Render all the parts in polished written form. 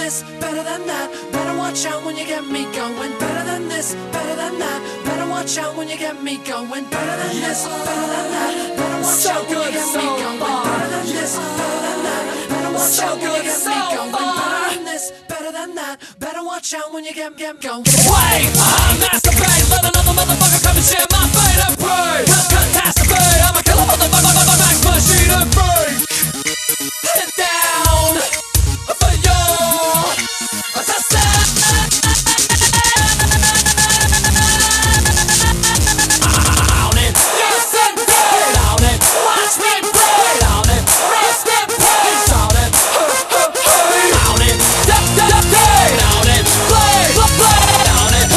this, better than that. Better watch out when you get me going. Better than this, better than that. Better watch out when you get me going. Better than this, better than that. Better watch out when you get me going. Better than this, better than that. Better watch out when you get me going. Better than this, better than that. Better watch out when you get going. Wait, I'm masturbate. Let another motherfucker come and share my fate and pray. Catastrophe, I'm a killer motherfucker. Max machine and break. Head down for your down it. Yes indeed. Down it. Watch me play. Down it. Rest in peace. Down it. Down it. Down it. Play. Down it.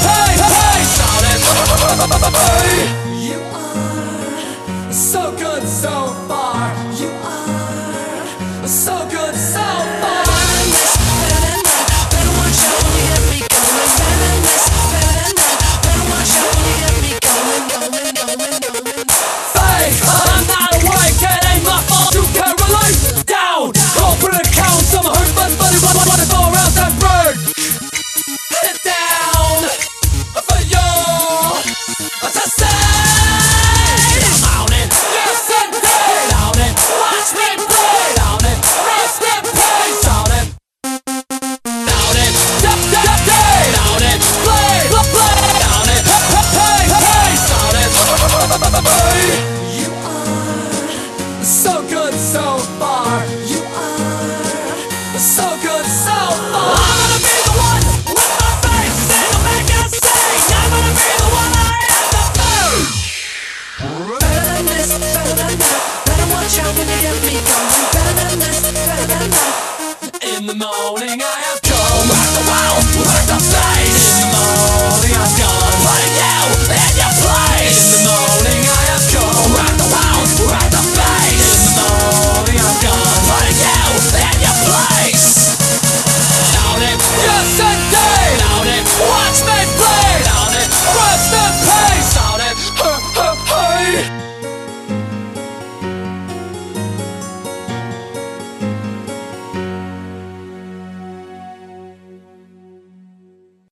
Down it. You are So good so far. You are So good so far. better than this, better than that. Better watch out when you get me going. Better than this, better than that. Better watch out when you get me going. Hey, I'm not awake. It ain't my fault. You can't relate. Down. Open accounts. I'm a hurt buddy. What if all around that break? Head down for your down it. Yes indeed. Down it. Watch me play. Down it. Rest in peace. Down it. Down it. Down it. Play. Down it. Down it. You are So good so far. You are So good so far. I'm gonna be the one with my face in the back and sing. I'm gonna be the one I have to be. better than this, better than that. Better watch out when you get me going. Better than this, better than that. In the morning